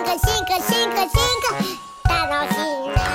楽しいな。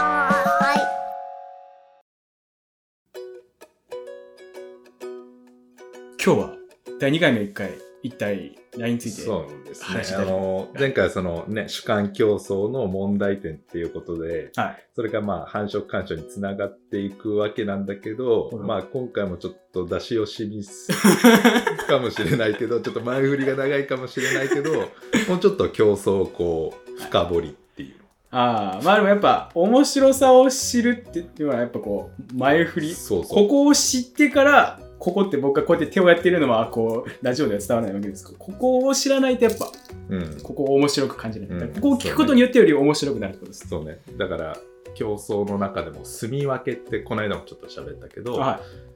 今日は第2回の1回一体何についてそうです話したいね。前回そのね、主観競争の問題点っていうことで、 はい、 それがまあ繁殖干渉につながっていくわけなんだけど、まあ今回もちょっと出し惜しみかもしれないけど、ちょっと前振りが長いかもしれないけど、もうちょっと競争をこう深掘りっていう。 まあでもやっぱ面白さを知るっていうのはやっぱこう前振り、 そうここを知ってからここって僕がこうやって手をやってるのはこうラジオでは伝わらないわけですけど、ここを知らないとやっぱ、ここを面白く感じない、ここを聞くことによってより面白くなるってことです。 そうね。だから競争の中でも住み分けってこの間もちょっと喋ったけど、 はい、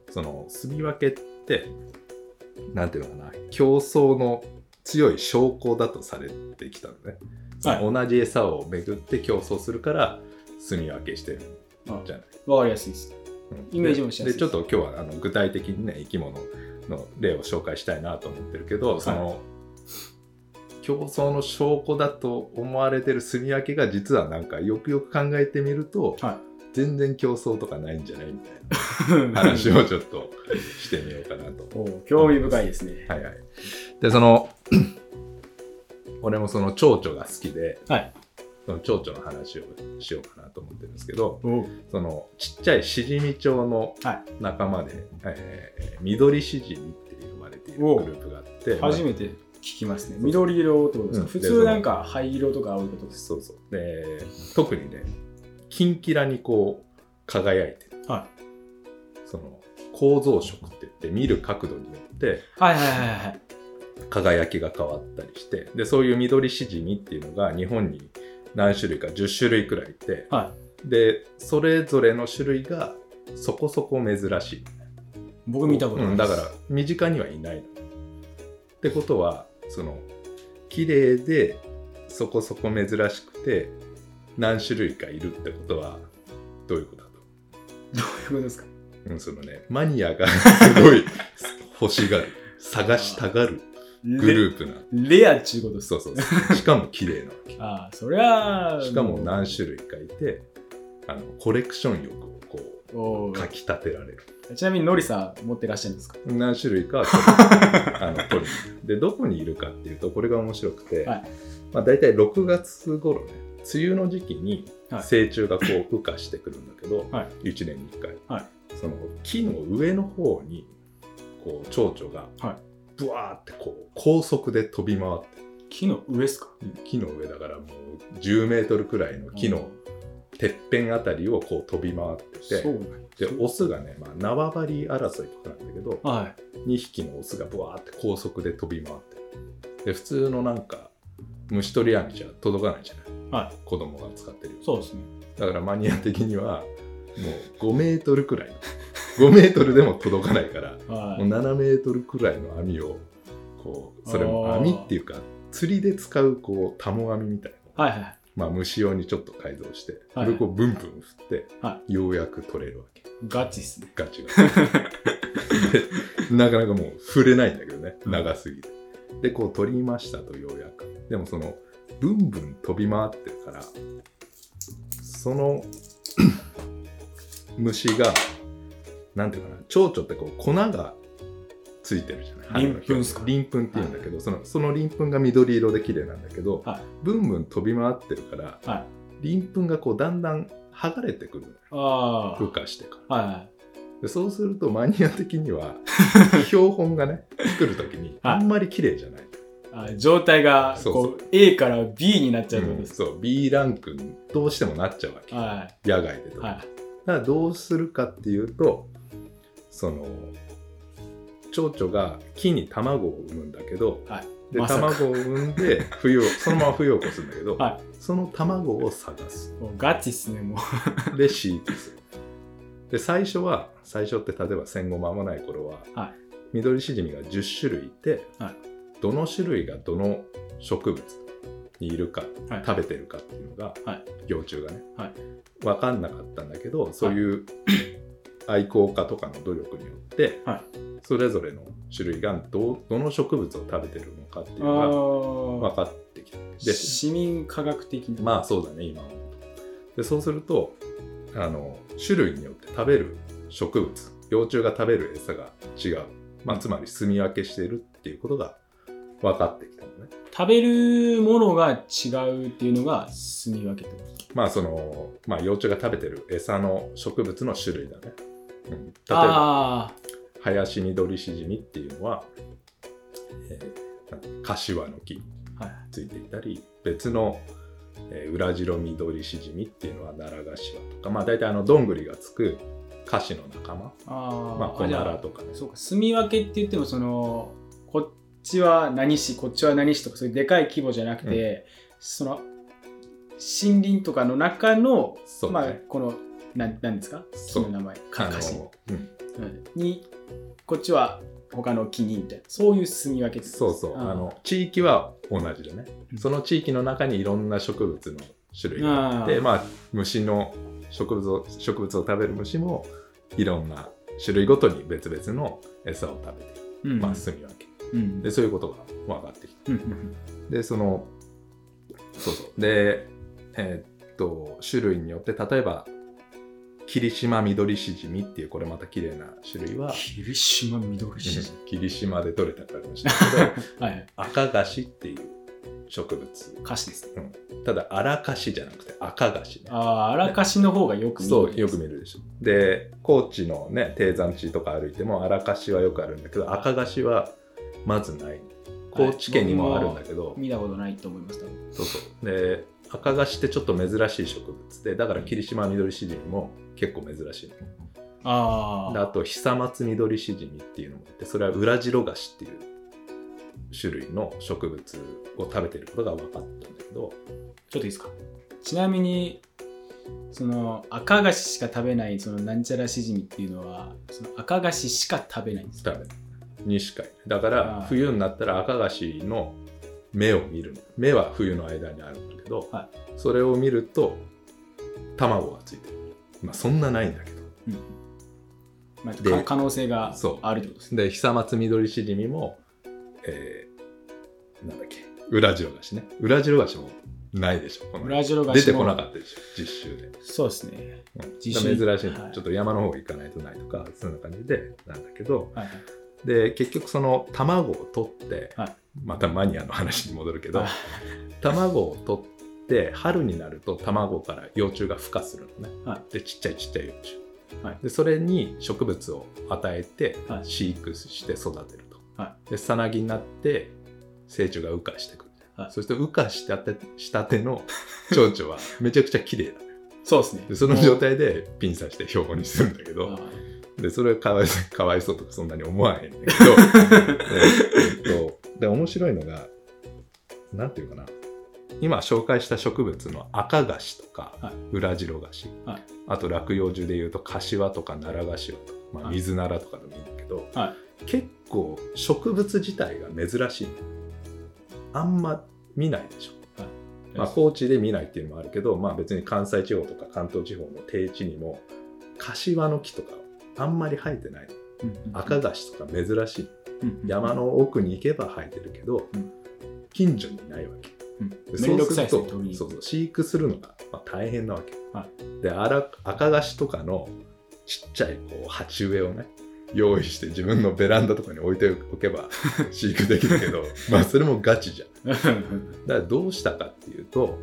その住み分けってなんていうのかな、競争の強い証拠だとされてきたのね。はい、同じ餌をめぐって競争するから住み分けしてるじゃない。 わかりやすいです。イメージもしやすいでちょっと今日は具体的にね生き物の例を紹介したいなと思ってるけど、はい、その競争の証拠だと思われてる住み分けが実はなんかよくよく考えてみると、はい、全然競争とかないんじゃないみたいな話をちょっとしてみようかなと。 興味深いですね。 はいはい。でその俺もその蝶々が好きで、はい、その蝶々の話をしようかなと思ってるんですけど、そのちっちゃいシジミチョウの仲間で、緑シジミって呼ばれているグループがあって、 初めて聞きますね。緑色ってことですか？普通なんか灰色とか青色とか。 そうそう。で特にねキンキラにこう輝いてる、はい、その構造色って言って見る角度によって、輝きが変わったりして、でそういう緑シジミっていうのが日本に何種類か10種類くらいいて、はい、でそれぞれの種類がそこそこ珍しい。 僕見たことないです。 だから身近にはいないの。ってことはその綺麗でそこそこ珍しくて何種類かいるってことはどういうことだと？ どういうことですか？ そのねマニアがすごい欲しがる探したがるグループなレアっちゅうことです。 そうそうそう。しかも綺麗なそわけ。 そりゃしかも何種類かいてコレクション欲をこうかき立てられる。 ちなみにノリさん持ってらっしゃるんですか？ 何種類かは取るでどこにいるかっていうとこれが面白くて、はい、まあ、大体6月頃ね梅雨の時期に成虫がこう羽化してくるんだけど、はい、1年に1回、はい、その木の上の方にこう蝶々が、はい、ブワーってこう高速で飛び回って。 木の上ですか？ 木の上だからもう10メートルくらいの木のてっぺんあたりをこう飛び回ってて、でオスがね、まあ、縄張り争いとかなんだけど、はい、2匹のオスがブワーって高速で飛び回ってで普通のなんか虫取り網じゃ届かないじゃない、はい、子供が使ってるよ。 そうですね。 だからマニア的にはもう5メートルくらい5メートルでも届かないから、はい、もう7メートルくらいの網をこうそれも網っていうか釣りで使うこうタモ網みたいな、はいはい、まあ、虫用にちょっと改造して、はい、それをこうブンブン振って、はい、ようやく取れるわけ。 ガチっすね。 ガチなかなかもう触れないんだけどね、長すぎて。でこう取りましたとようやく。でもそのブンブン飛び回ってるからその虫がなんていうかな、蝶々ってこう粉がついてるじゃない。 鱗粉ですか？ 鱗粉っていうんだけど、はい、その鱗粉が緑色で綺麗なんだけど、はい、ブンブン飛び回ってるから、はい、鱗粉がこうだんだん剥がれてくるのよ。羽化してから、はいはい、でそうするとマニア的には標本がね作るときにあんまり綺麗じゃない、 状態がこう A から B になっちゃうってことですか？ そう B ランクにどうしてもなっちゃうわけ、はい、野外でとか、はい、だからどうするかっていうとその蝶々が木に卵を産むんだけど、はい、で卵を産んでそのまま冬を越すんだけど、はい、その卵を探す。 もうガチっすねもうで飼育する。で最初って例えば戦後間もない頃は、はい、緑シジミが10種類いて、はい、どの種類がどの植物にいるか、はい、食べてるかっていうのが、はい、幼虫がね、はい、分かんなかったんだけどそういう、はい、愛好家とかの努力によって、はい、それぞれの種類がどの植物を食べてるのかっていうのが分かってきた。 で市民科学的な。 まあそうだね、今は。でそうすると種類によって食べる植物、幼虫が食べる餌が違う、まあ、つまり住み分けしているっていうことが分かってきたのね。 食べるものが違うっていうのが住み分けってこと？ まあ幼虫が食べてる餌の植物の種類だね。例えばハヤシミドリシジミっていうのは、柏の木についていたり、別のウラジロミドリシジミっていうのはナラガシワとか、まあ大体どんぐりがつくカシの仲間、まあコナラとかね。 そうか、住み分けって言ってもこっちは何市、こっちは何市とかそういうでかい規模じゃなくて、森林とかの中の、ね、まあこの何ですか、木の名前、カシに、こっちは他の木にみたいな、そういう住み分け。 そうそう、地域は同じでね、その地域の中にいろんな植物の種類があって、まあ虫の植物を食べる虫もいろんな種類ごとに別々の餌を食べている、まあ住み分け、でそういうことが分かってきた。でで種類によって例えば霧島緑シジミっていうこれまた綺麗な種類は霧島緑シジミ、 霧島で取れたからかもしれないけど、はい、赤ガシっていう植物、 カシですね、 ただ荒カシじゃなくて赤ガシね。 荒カシの方がよく見る。 そうよく見るでしょ。で高知のね低山地とか歩いても荒カシはよくあるんだけど、赤ガシはまずない。高知県にもあるんだけど、 見たことないと思います。 そうで赤ガシってちょっと珍しい植物で、だから霧島緑シジミも結構珍しいの。であと久松緑シジミっていうのもあって、それはウラジロガシっていう種類の植物を食べていることが分かったんだけど。 ちょっといいですか。ちなみに赤ガシしか食べないなんちゃらシジミっていうのは赤ガシしか食べないんですか？ 食べないにしかいない。だから冬になったら赤ガシの目を見るの。目は冬の間にあるんだけど、はい、それを見ると卵がついてる。まあそんなないんだけど、 まあ、可能性があるってことですね。 で久松緑シジミも、なんだっけ、ウラジロガシね。ウラジロガシもないでしょ。 ウラジロガシ出てこなかったでしょ、実習で。 そうですね、 珍しいの、はい、ちょっと山の方行かないとないとか、そんな感じでなんだけど、はい、で結局卵を取って、はい、またマニアの話に戻るけど、卵を取って春になると卵から幼虫が孵化するのね、はい、でちっちゃい幼虫、はい、でそれに植物を与えて飼育して育てると、はい、でさなぎになって成虫が孵化してくる、はい、そして孵化したての蝶々はめちゃくちゃ綺麗だね。 そうですね。 でその状態でピン刺して標本にするんだけど、でそれはかわいそうとかそんなに思わへんんだけどで面白いのがなんていうかな、今紹介した植物の赤ガシとか、はい、ウラジロガシ、はい、あと落葉樹でいうとカシワとかナラガシワとか、まあ、水ナラとかでもいいんだけど、はい、結構植物自体が珍しいの。あんま見ないでしょ、はい、まあ、高知で見ないっていうのもあるけど、まあ、別に関西地方とか関東地方の低地にもカシワの木とかあんまり生えてない、赤ガシとか珍しい、山の奥に行けば生えてるけど、近所にいないわけ。そうするとそう飼育するのが大変なわけ、はい、で赤ガシとかのちっちゃい鉢植えをね用意して自分のベランダとかに置いておけば飼育できるけどまあそれもガチじゃん。だからどうしたかっていうと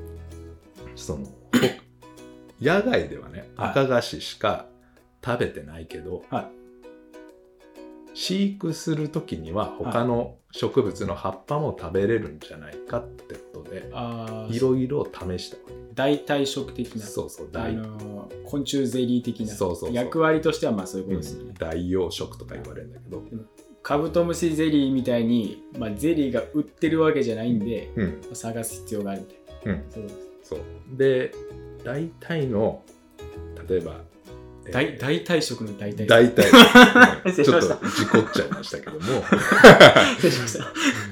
野外ではね赤ガシしか食べてないけど、はい、飼育するときには他の植物の葉っぱも食べれるんじゃないかってことで、いろいろ試したわけ。 代替食的な、 そうそう、 昆虫ゼリー的な、 そう役割としてはまあそういうことですよね。 代用食とか言われるんだけど、 カブトムシゼリーみたいに、まあ、ゼリーが売ってるわけじゃないんで、探す必要があるみたいな、そうです。 そうで大体の例えば代替食の代替ちょっと事故っちゃいましたけども失礼しました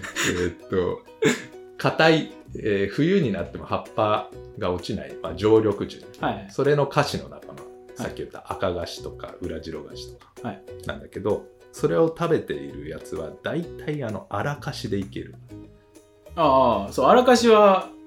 硬い、冬になっても葉っぱが落ちない、まあ、常緑樹、はい、それのカシの仲間、さっき言った赤ガシとかウラジロガシとかなんだけど、それを食べているやつは大体荒カシでいける。 そう、荒カシは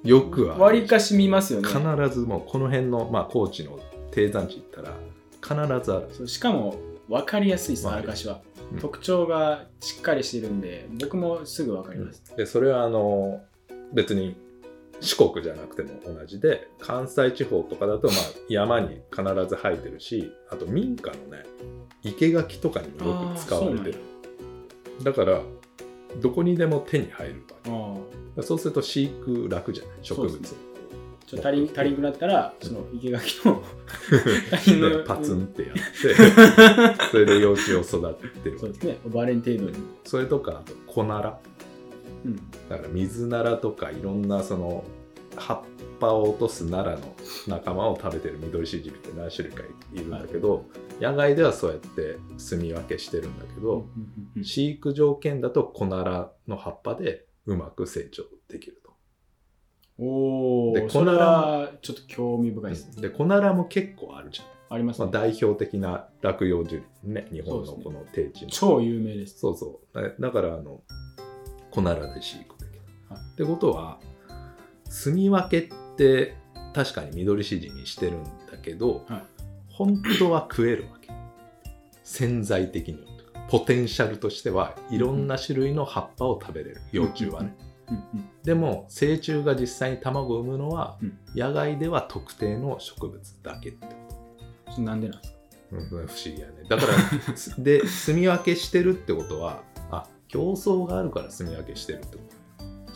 よくある。 割かし見ますよね。 必ずもうこの辺の、まあ、高知の低山地行ったら必ずある。 そうしかも分かりやすいです、荒かしは。特徴がしっかりしてるんで、僕もすぐ分かります。 でそれは別に四国じゃなくても同じで、関西地方とかだとまあ山に必ず生えてるし、あと民家のね生垣とかにもよく使われてる。だからどこにでも手に入ると。そうすると飼育楽じゃない、植物。 ちょっと足りんくなったら、その生垣のパツンってやってそれで幼虫を育ててる。 そうですね、バレン程度に。 それとかあとコナラ、だから水ナラとかいろんなその葉っぱを落とすナラの仲間を食べてるミドリシジミって何種類かいるんだけど、野外ではそうやって住み分けしてるんだけど、飼育条件だとコナラの葉っぱでうまく成長できると。 でコナラちょっと興味深いですね。 でコナラも結構あるじゃん。 ありますね。 代表的な落葉樹林ね、日本のこの低地の、 超有名です。 そうそう。だからコナラで飼育できる。ってことは住み分けって確かにミドリシジミしてるんだけど、本当は食えるわけ。潜在的にポテンシャルとしてはいろんな種類の葉っぱを食べれる、幼虫はね。でも成虫が実際に卵を産むのは、野外では特定の植物だけってこと。なんでなんですか？ 不思議やね。だからで住み分けしてるってことは、競争があるから住み分けしてるってこと。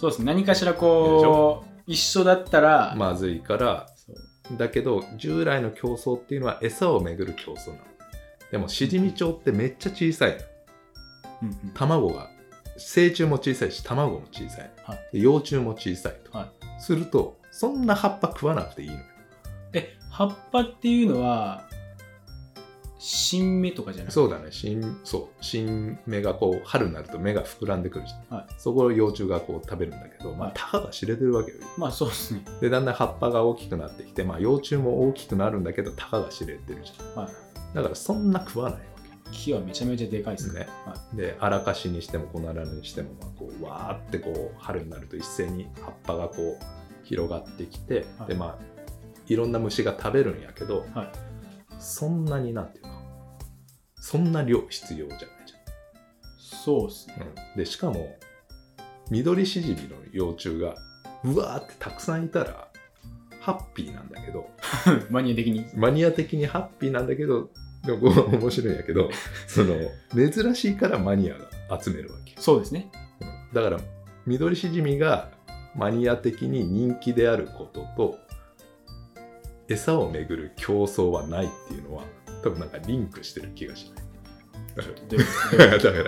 そうですね。何かしらこう一緒だったらまずいから。だけど従来の競争っていうのは餌をめぐる競争なの。でもシジミチョウってめっちゃ小さい、卵が成虫も小さいし卵も小さい、で幼虫も小さいと、するとそんな葉っぱ食わなくていいのよ。 葉っぱっていうのは新芽とかじゃない？ そうだね。新芽がこう春になると芽が膨らんでくるじゃん、そこを幼虫がこう食べるんだけど、たかが知れてるわけよ。 そうですね。 でだんだん葉っぱが大きくなってきて、幼虫も大きくなるんだけどたかが知れてるじゃん、だからそんな食わないわけ。 木はめちゃめちゃでかいですね。 で荒かしにしてもコナラにしても、こうわーってこう春になると一斉に葉っぱがこう広がってきて、でいろんな虫が食べるんやけど、そんなになんていうかそんな量必要じゃないじゃん。 そうですね、 でしかもミドリシジミの幼虫がうわーってたくさんいたらハッピーなんだけどマニア的にハッピーなんだけど、でも面白いんやけどその珍しいからマニアが集めるわけ。 そうですね、 だからミドリシジミがマニア的に人気であることと餌をめぐる競争はないっていうのは多分なんかリンクしてる気がしない。だからどう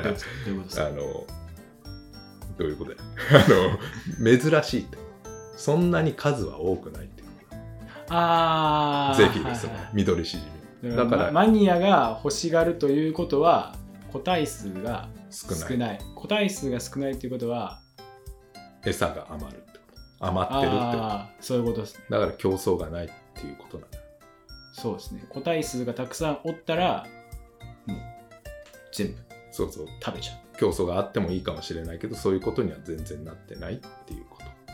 いうことや珍しいってそんなに数は多くないっていうゼフィルスのミドリシジミだからマニアが欲しがるということは個体数が少ない。個体数が少ないということは餌が余るってこと、余ってるってこと。 そういうことですね。 だから競争がないっていうことなんだ。 そうですね。個体数がたくさんおったらもう全部食べちゃう。 競争があってもいいかもしれないけど、そういうことには全然なってないっていうこと、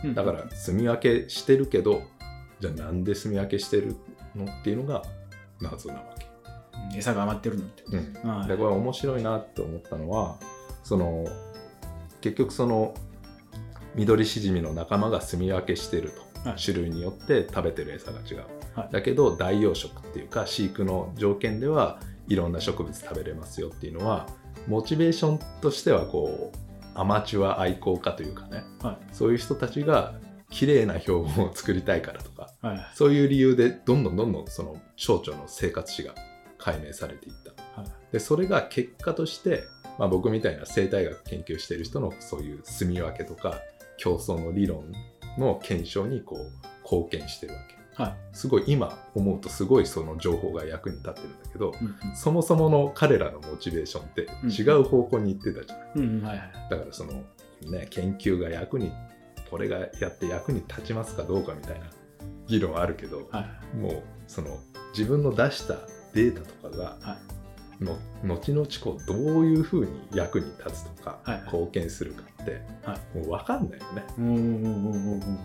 だから住み分けしてるけど、じゃあなんで住み分けしてるのっていうのが謎なわけ。 餌が余ってるのってこと、 でこれ面白いなって思ったのは、結局そのミドリシジミの仲間が住み分けしてると、種類によって食べてる餌が違う、だけど代用食っていうか飼育の条件ではいろんな植物食べれますよっていうのは、モチベーションとしてはこうアマチュア愛好家というかね、そういう人たちが綺麗な標本を作りたいからとか、そういう理由でどんどんその蝶々の生活史が解明されていった、でそれが結果として、僕みたいな生態学研究している人のそういう住み分けとか競争の理論の検証にこう貢献してるわけ。すごい今思うとすごいその情報が役に立ってるんだけど、そもそもの彼らのモチベーションって違う方向に行ってたじゃない、だからそのね、研究がこれがやって役に立ちますかどうかみたいな議論あるけど、もうその自分の出したデータとかが、後々こうどういうふうに役に立つとか、貢献するかって、もう分かんないよね。だからもう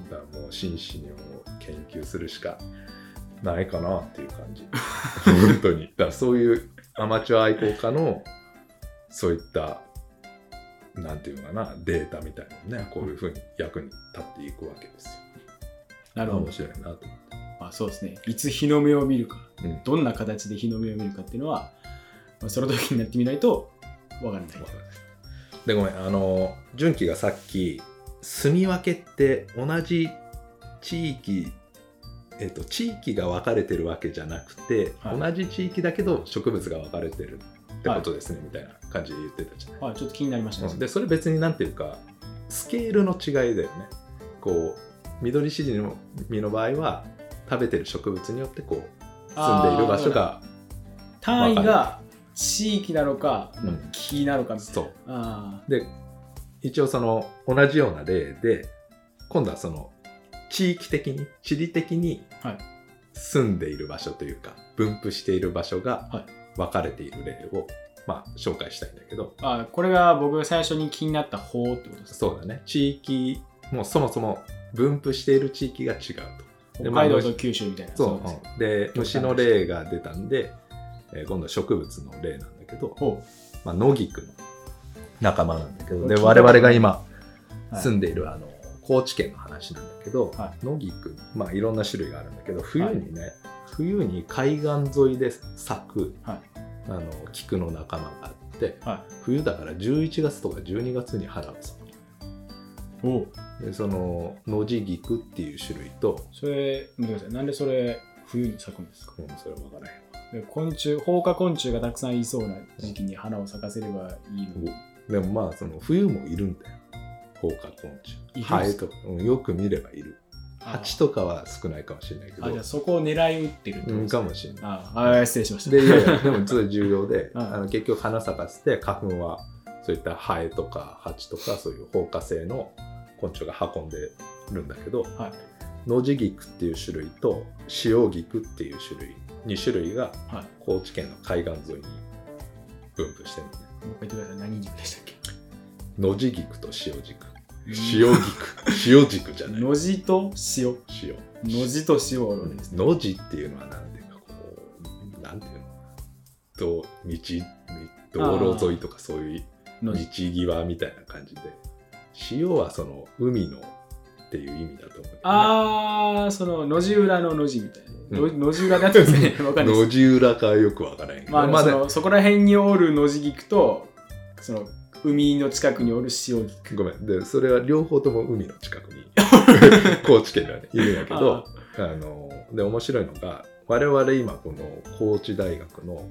真摯に研究するしかないかなっていう感じ本当に。だからそういうアマチュア愛好家のそういったなんていうのかな、データみたいなのね、こういうふうに役に立っていくわけですよ。 なるほど。 面白いなと思って。 そうですね。いつ日の目を見るか、 どんな形で日の目を見るかっていうのは、その時になってみないと分からない。 で、ごめん、純喜がさっき住み分けって同じ地域、地域が分かれてるわけじゃなくて、同じ地域だけど植物が分かれてるってことですね、みたいな感じで言ってたじゃない。 ちょっと気になりましたね。 で、それ別になんていうかスケールの違いだよね。こう緑シジミの場合は食べてる植物によってこう住んでいる場所が単位が地域なのか、木なのかみたいな。 そうで、一応その同じような例で今度はその地域的に地理的に住んでいる場所というか分布している場所が分かれている例を紹介したいんだけど、 これが僕が最初に気になった方ってことですか。 そうだね。地域もそもそも分布している地域が違うと。 北海道と九州みたいな。 そうで、虫の例が出たんで、今度は植物の例なんだけど、野菊の仲間なんだけど、で我々が今住んでいる高知県の話なんだけど、野菊、いろんな種類があるんだけど、冬に海岸沿いで咲く、菊の仲間があって、冬だから11月とか12月に花を咲く。でその野地菊っていう種類と、 それ見てください。なんでそれ冬に咲くんですか。 それは分からへんわ。 で放花昆虫がたくさんいそうな時期に花を咲かせればいいの。 でもその冬もいるんだよ、放花昆虫。ハエとか、よく見ればいる。蜂とかは少ないかもしれないけど。 じゃあそこを狙い撃ってるってことですかもしれない。 失礼しました。 で、いやでもそれ重要で結局花咲かせて花粉はそういったハエとか蜂とかそういう放花性の昆虫が運んでるんだけど、野地菊っていう種類と塩菊っていう種類2種類が高知県の海岸沿いに分布してるんで、 もう一回言ってください。何菊でしたっけ。 野地菊と塩菊。塩菊じゃない。 野地と塩。野地と塩をです。 野地っていうのはなんていうかなんていうの、道路沿いとかそういう道際みたいな感じで、塩はその海のっていう意味だと思う。 その路地裏の路地みたいな。路地裏だったんですね。わかんないです。 路地裏かよくわからないけど。そこら辺におる野地菊と、その海の近くにおる塩菊。 ごめん。で、それは両方とも海の近くに高知県では、ね、いるんやけど、で面白いのが、我々今この高知大学の、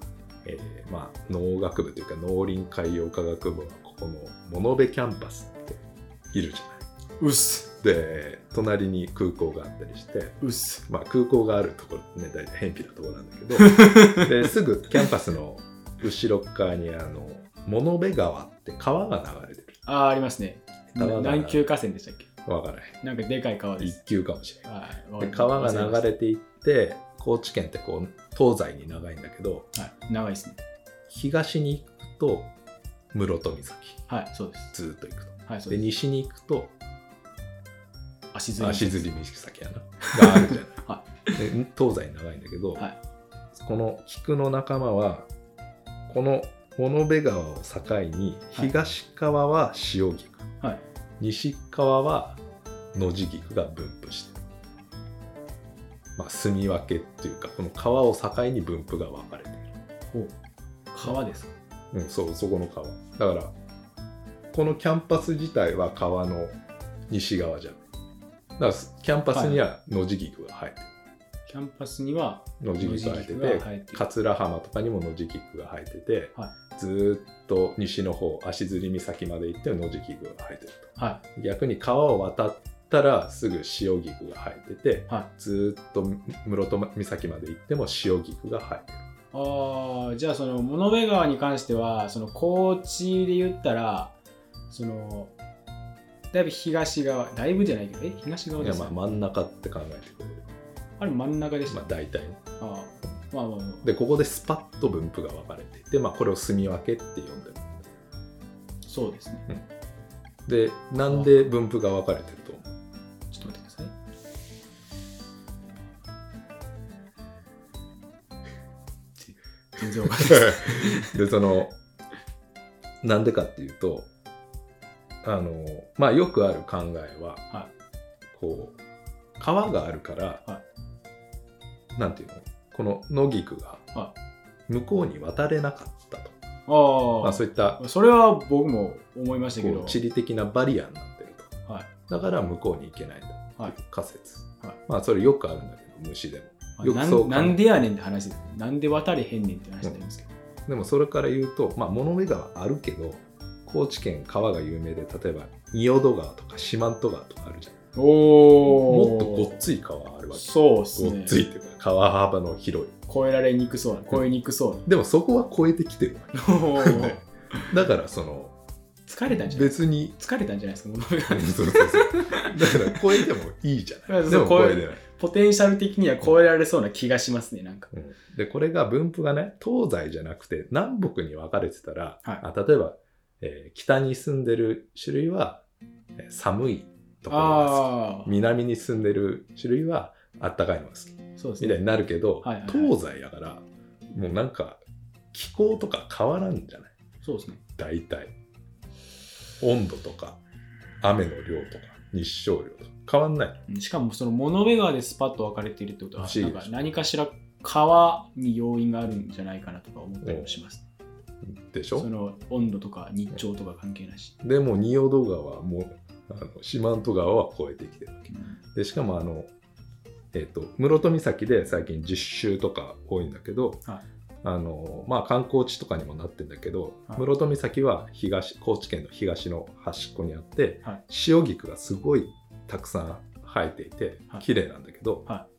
農学部というか農林海洋科学部はここの物部キャンパスっているじゃない。で隣に空港があったりして、空港があるところね、大体偏僻なところなんだけどですぐキャンパスの後ろ側に物部川って川が流れてる。 ありますね。何級河川でしたっけ。 わからない。 なんかでかい川です。 一級かもしれない。で川が流れていって高知県ってこう東西に長いんだけど、 長いですね。 東に行くと室戸岬。 そうです。 ずっと行くと。 で西に行くと足摺岬やながあるじゃない。で東西長いんだけど、この菊の仲間はこの物部川を境に東側は塩菊、西側は野地菊が分布してる。住み分けっていうかこの川を境に分布が分かれている。 川ですか。 そこの川だからこのキャンパス自体は川の西側じゃん。だからキャンパスには野地菊が生えてる。 キャンパスには野地菊が生えてて、桂浜とかにも野地菊が生えてて、ずっと西の方足摺岬まで行って野地菊が生えてると。逆に川を渡ったらすぐ塩菊が生えてて、ずっと室戸岬まで行っても塩菊が生えてる。 じゃあその物部川に関してはその高知で言ったらそのだいぶ東側、だいぶじゃないけど、東側ですか。 真ん中って考えてくれる。 あれ真ん中でした。 大体ね。で、ここでスパッと分布が分かれていて、これを住み分けって呼んでる。 そうですね。 で、なんで分布が分かれてると思う？ ちょっと待ってください。 全然わかんないですでそのなんでかっていうとまあよくある考えは、はい、こう川があるから、はい、なんていうのこの野菊が向こうに渡れなかったと、まあ、そういったそれは僕も思いましたけど地理的なバリアになってると、はい、だから向こうに行けないんだっていう仮説、はい、まあそれよくあるんだけど虫でもよくそうなんでやねんって話です。なんで渡れへんねんって話になりますけど、 でもそれから言うと、まあ、物部川あるけど高知県川が有名で例えば仁淀川とか四万十川とかあるじゃん。もっとごっつい川あるわけ。 そうっすね。 ごっついっていうか川幅の広い越えられにくそうな越えにくそうな、 でもそこは越えてきてるわけだからその疲れたんじゃない別に疲れたんじゃないですか物部川そうだから越えてもいいじゃないでも越えれないポテンシャル的には越えられそうな気がしますねなんか、 でこれが分布がね東西じゃなくて南北に分かれてたら、はい、例えば、北に住んでる種類は寒いところが好き、南に住んでる種類はあったかいのが好き、そうですね、みたいになるけど、はいはいはい、東西だからもうなんか気候とか変わらんじゃない。 そうですね。 大体温度とか雨の量とか日照量とか変わんない。 しかもその物部川でスパッと分かれているってことはなんか何かしら川に要因があるんじゃないかなとか思ったりもします。 でしょ。 その温度とか日照とか関係なし。 でも仁淀川はもう四万十川は越えてきてるわけ、でしかも室戸岬で最近実習とか多いんだけど、はい、まあ観光地とかにもなってるんだけど、はい、室戸岬は高知県の東の端っこにあって、はい、塩菊がすごいたくさん生えていて綺麗なんだけど、はい、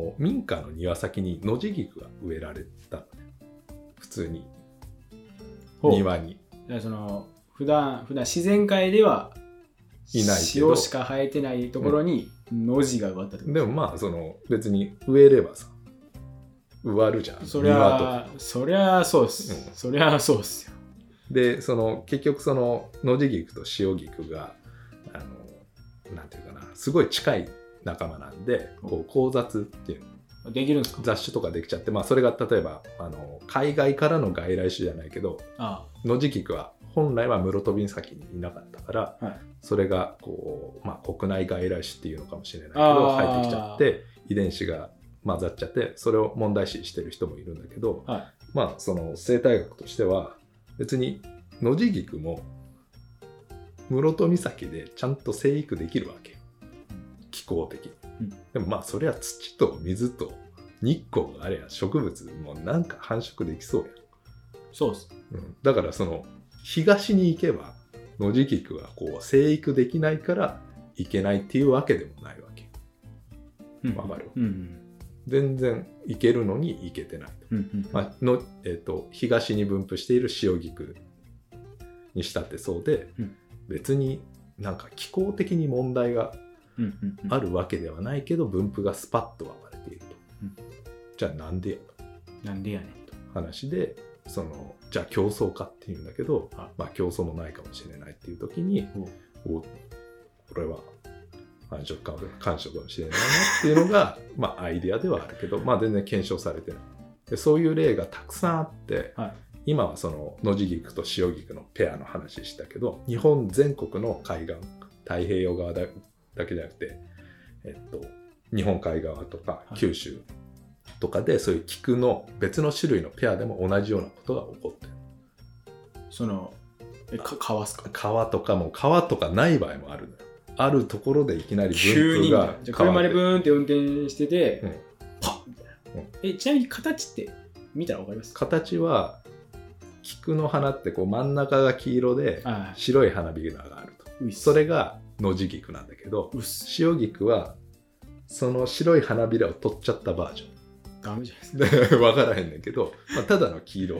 民家の庭先に野地菊が植えられたのね、普通に庭に。 その普段自然界ではいないけど塩しか生えてないところに野地が植わったってこと、 でもまあその別に植えればさ植わるじゃん。 そりゃそうっす、そりゃそうっすよ。 でその結局その野地菊と塩菊がなんていうかなすごい近い仲間なんで、こう交雑っていうのできるんですか。 雑種とかできちゃって、まあそれが例えば海外からの外来種じゃないけど、野地菊は本来は室戸岬にいなかったから、はい、それがこう、まあ、国内外来種っていうのかもしれないけど入ってきちゃって遺伝子が混ざっちゃってそれを問題視してる人もいるんだけど、はい、まあその生態学としては別に野地菊も室戸岬でちゃんと生育できるわけよ、気候的に、でもまあそれは土と水と日光があれば植物もなんか繁殖できそうやん。 そうです、 だからその東に行けば野地菊はこう生育できないからいけないっていうわけでもないわけ。わかる、全然いけるのにいけてないと、まあ東に分布している塩菊にしたってそうで、別になんか気候的に問題があるわけではないけど分布がスパッと分かれていると、じゃあなんでやとなんでやねんと話でじゃあ競争かっていうんだけど、まあ競争もないかもしれないっていう時に、これは繁殖かもしれないなっていうのがまあアイデアではあるけど、まあ全然検証されてない。でそういう例がたくさんあって、今はその野地菊と塩菊のペアの話したけど、日本全国の海岸、太平洋側だけじゃなくて、日本海側とか九州とかでそういう菊の別の種類のペアでも同じようなことが起こってる。 その川っすか。 川とかも川とかない場合もあるのよ。あるところでいきなり分布がじゃあ車でブーンって運転してて、パッみたいな、ちなみに形って見たら分かります？ 形は菊の花ってこう真ん中が黄色で白い花びらがあると、それが野地菊なんだけど、塩菊はその白い花びらを取っちゃったバージョン。 ダメじゃないですか。 分からへんねんけど、まあ、ただの黄色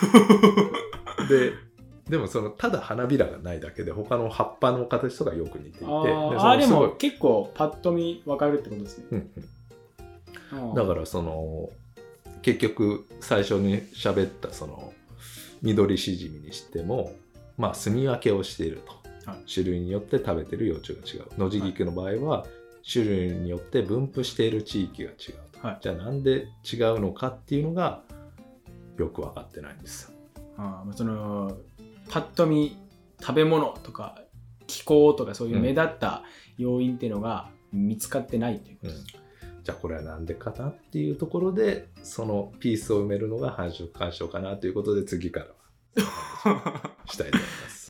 でもそのただ花びらがないだけで他の葉っぱの形とかよく似ていて、でも結構パッと見分かるってことですね、 だからその結局最初に喋ったその緑しじみにしてもまあ住み分けをしていると、種類によって食べてる幼虫が違う。野地菊の場合は種類によって分布している地域が違うと、じゃあなんで違うのかっていうのがよく分かってないんです。 そのパッと見食べ物とか気候とかそういう目立った要因っていうのが見つかってないっていうことです、 じゃあこれはなんでかなっていうところでそのピースを埋めるのが繁殖干渉かなということで次からはしたいと思います。